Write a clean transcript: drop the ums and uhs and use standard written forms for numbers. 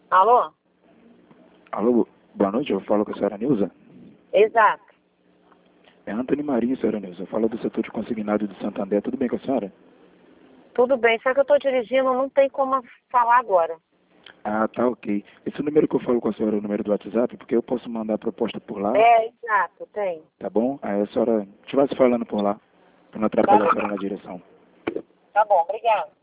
Alô? Alô, boa noite, eu falo com a senhora Nilza. Exato. É Antônio Marinho, senhora Nilza. Eu falo do setor de consignado de Santander. Tudo bem com a senhora? Tudo bem, só que eu estou dirigindo, não tem como falar agora. Ah, tá ok. Esse número que eu falo com a senhora é o número do WhatsApp, porque eu posso mandar a proposta por lá, Exato, tem. tá bom? Aí a senhora estivesse falando por lá, para não atrapalhar a senhora na direção. Tá bom, obrigada.